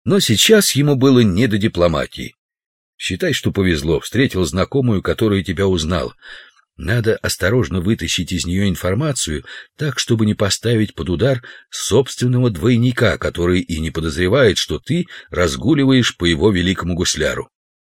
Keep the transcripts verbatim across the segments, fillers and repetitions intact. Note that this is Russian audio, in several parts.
Но сейчас ему было не до дипломатии. Считай, что повезло, встретил знакомую, которая тебя узнала. Надо осторожно вытащить из нее информацию, так, чтобы не поставить под удар собственного двойника, который и не подозревает, что ты разгуливаешь по его великому гусляру.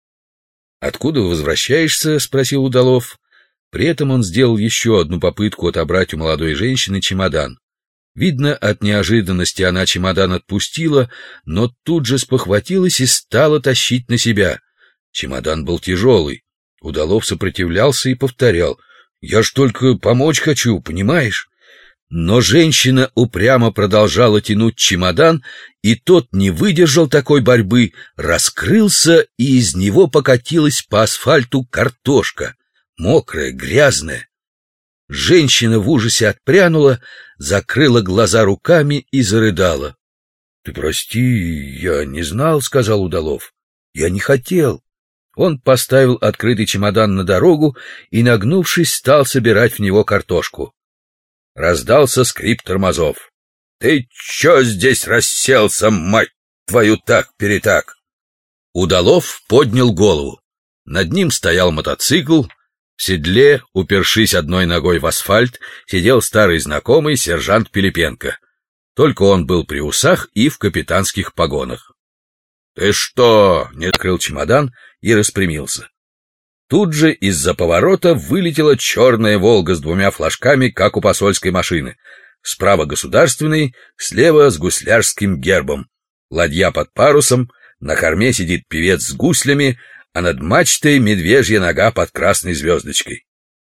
«Откуда возвращаешься?» — спросил Удалов. При этом он сделал еще одну попытку отобрать у молодой женщины чемодан. Видно, от неожиданности она чемодан отпустила, но тут же спохватилась и стала тащить на себя. Чемодан был тяжелый. Удалов сопротивлялся и повторял: «Я ж только помочь хочу, понимаешь?» Но женщина упрямо продолжала тянуть чемодан, и тот не выдержал такой борьбы, раскрылся, и из него покатилась по асфальту картошка, мокрая, грязная. Женщина в ужасе отпрянула, закрыла глаза руками и зарыдала. — Ты прости, я не знал, — сказал Удалов. — Я не хотел. Он поставил открытый чемодан на дорогу и, нагнувшись, стал собирать в него картошку. Раздался скрип тормозов. — Ты чё здесь расселся, мать твою, так-перетак? Удалов поднял голову. Над ним стоял мотоцикл. В седле, упершись одной ногой в асфальт, сидел старый знакомый сержант Пилипенко. Только он был при усах и в капитанских погонах. — Ты что? — не открыл чемодан и распрямился. Тут же из-за поворота вылетела черная «Волга» с двумя флажками, как у посольской машины. Справа государственный, слева с гуслярским гербом. Ладья под парусом, на корме сидит певец с гуслями, а над мачтой медвежья нога под красной звездочкой.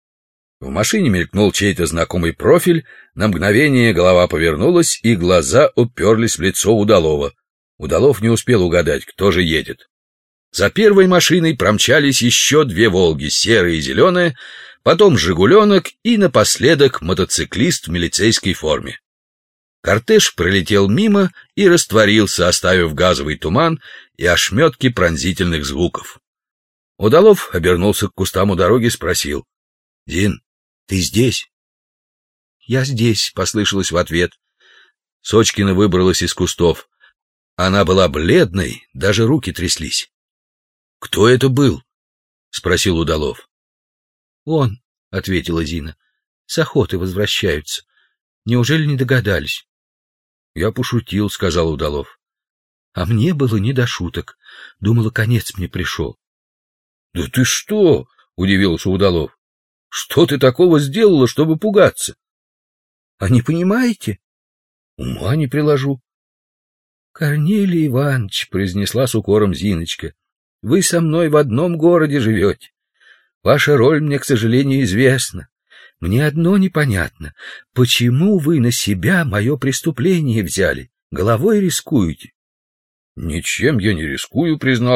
В машине мелькнул чей-то знакомый профиль, на мгновение голова повернулась, и глаза уперлись в лицо Удалова. Удалов не успел угадать, кто же едет. За первой машиной промчались еще две «Волги», серая и зеленая, потом «Жигуленок» и напоследок мотоциклист в милицейской форме. Кортеж пролетел мимо и растворился, оставив газовый туман и ошметки пронзительных звуков. Удалов обернулся к кустам у дороги и спросил: — Зин, ты здесь? — Я здесь, — послышалось в ответ. Сочкина выбралась из кустов. Она была бледной, даже руки тряслись. — Кто это был? — спросил Удалов. — Он, — ответила Зина. — С охоты возвращаются. Неужели не догадались? — Я пошутил, — сказал Удалов. — А мне было не до шуток. Думала, конец мне пришел. — Да ты что? — удивился Удалов. — Что ты такого сделала, чтобы пугаться? — А не понимаете? — Ума не приложу. — Корнилий Иванович, — произнесла с укором Зиночка, — вы со мной в одном городе живете. Ваша роль мне, к сожалению, известна. Мне одно непонятно. Почему вы на себя мое преступление взяли? Головой рискуете? — Ничем я не рискую, — признал